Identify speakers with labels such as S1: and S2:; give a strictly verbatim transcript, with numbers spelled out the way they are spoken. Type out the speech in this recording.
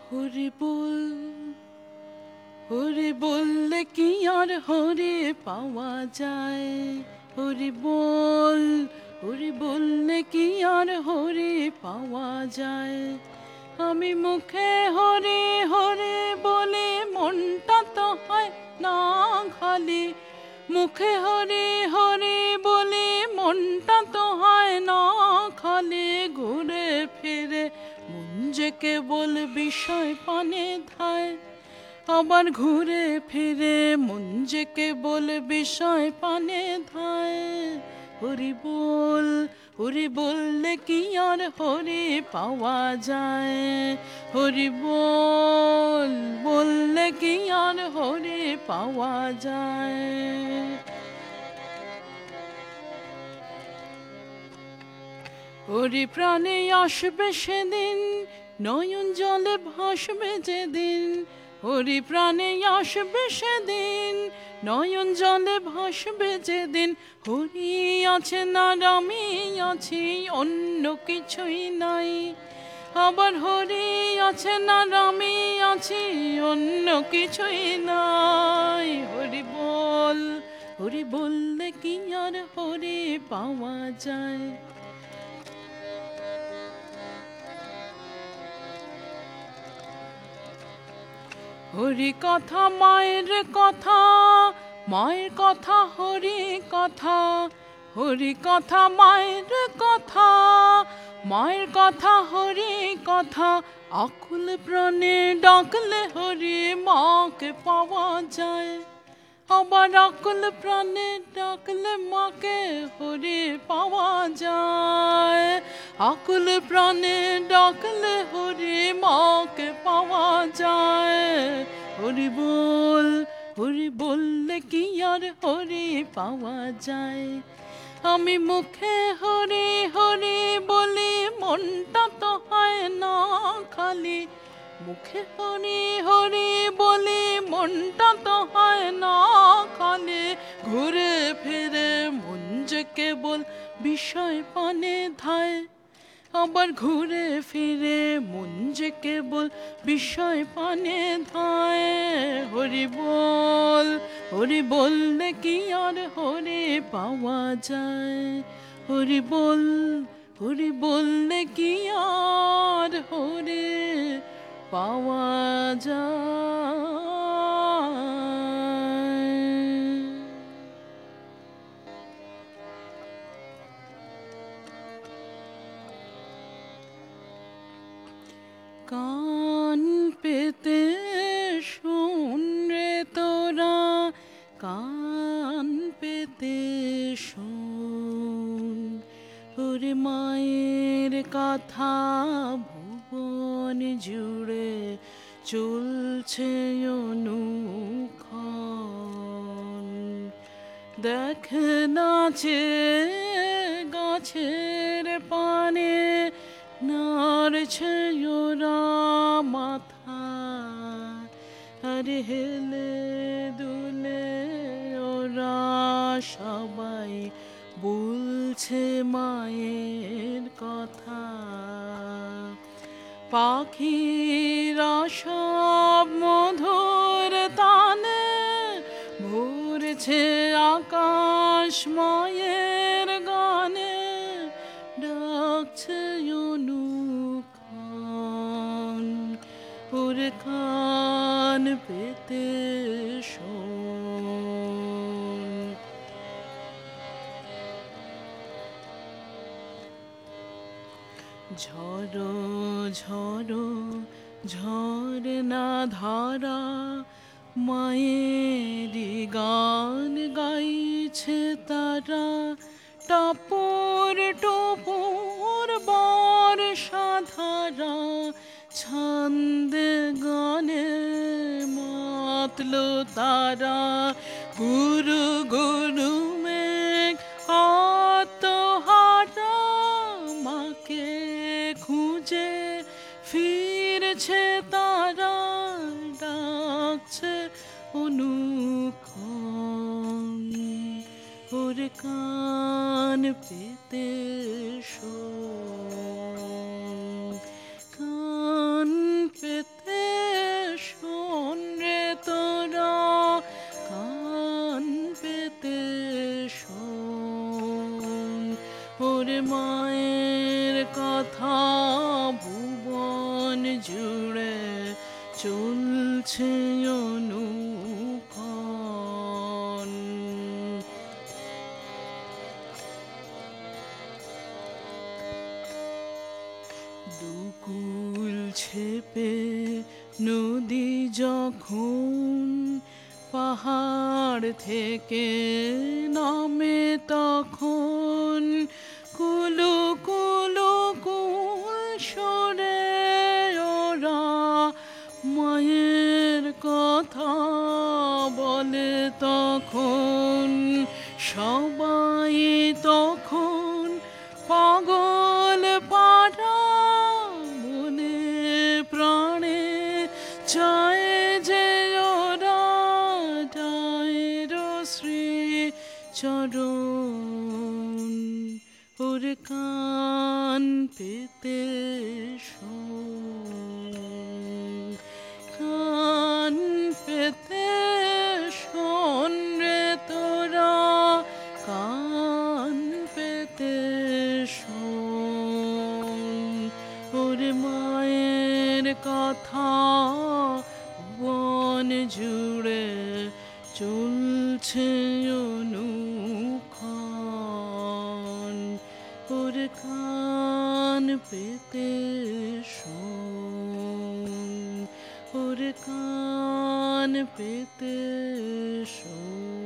S1: হরি বল, হরি বললে কি আর হরি পাওয়া যায়? হরি বল, হরি বললে কি আর হরি পাওয়া যায়? আমি মুখে হরি হরি বলি, মনটা তো হয় না খালি। মুখে হরি হরি বলি, মনটা তো হয় না খালি। ঘুরে ফিরে মন যে কেবল বিষয় পানে ধায়, আবার ঘুরে ফিরে মন যে কেবল বিষয় পানে ধায়। হরি বল, হরি বললে কি আর হরি পাওয়া যায়? হরি বল, বললে কি আর হরি পাওয়া যায়? হরি প্রাণে আসবে সেদিন, নয়ন জলে ভাসবে যেদিন। হরি প্রাণে আসবে সেদিন, নয়ন জলে ভাসবে যেদিন। হরি আছে না আমি আছি, অন্য কিছুই নাই। আবার হরি আছে না আমি আছি, অন্য কিছুই নাই। হরি বল, হরি বললে কি আর হরি পাওয়া যায়? হরি কথা মায়ের কথা, মায়ের কথা হরি কথা। হরি কথা মায়ের কথা, মায়ের কথা হরি কথা। আকুল প্রাণে ডাকলে হরি মাকে পাওয়া যায়। আবার আকুল প্রাণে ডাকলে মাকে হরি পাওয়া যায়। আকুল প্রাণে ডাকলে হরি মাকে পাওয়া যায়। হরি বল, হরি বললে কি আর হরি পাওয়া যায়? আমি মুখে হরি হরি বলি, মনটা তো হয় না খালি। মুখে হরি হরি বলি, মনটা তো হয় না খালি। ঘুরে ফিরে মন যে কেবল বিষয় পানে ধায়, আবার ঘুরে ফিরে মন যে কেবল বিষয় পানে ধায়। হরি বল, হরি বললে কি আর হরি পাওয়া যায়? হরি বল, হরি বললে কি আর হরি পাওয়া যায়? কান পেতে শোন রে তোরা, কান পেতে শোন। ওরে মায়ের কথা ভুবন জুড়ে চলছে অনুক্ষণ। দেখ নাচে গাছের পানে, নাড়ছে ওরা মাথা। আরে হেলে দুলে ওরা সবাই বলছে মায়ের কথা। পাখিরা সব মধুর তানে ভরছে আকাশ মায়ের গানে। ডাকছে অনুক্ষণ, ওরে কান পেতে শোন। ঝড়ো ঝড়ো ঝরনা ধারা, মায়েরি গান গাইছে তারা। টাপুর টুপুর বর্ষা ধারা, ছন্দে গানে মাতলো তারা। গুরু গুরু মেঘ আত্মহারা, মাকে খুঁজে ফিরছে তারা। ডাকছে অনুক্ষণ, ওরে কান পেতে শোন। কান পেতে চলছে অনুক্ষণ। দুকুল ছেপে নদী যখন পাহাড় থেকে নামে তখন কুলু কুলু কুল সরে ওরা মায়ের কথা বলে তখন। সবাই তখন পাগল পারা মনে প্রাণে চায় যে ওরা যায় শ্রী চরণ। ওর কান পেতে শোন, কান পেতে শোন রে তোরা, কান পেতে শোন। ওর মায়ের কথা বন জুড়ে চলছে অনুক্ষণ। ওর কান পেতে শোন, ওর কান পেতে শোন।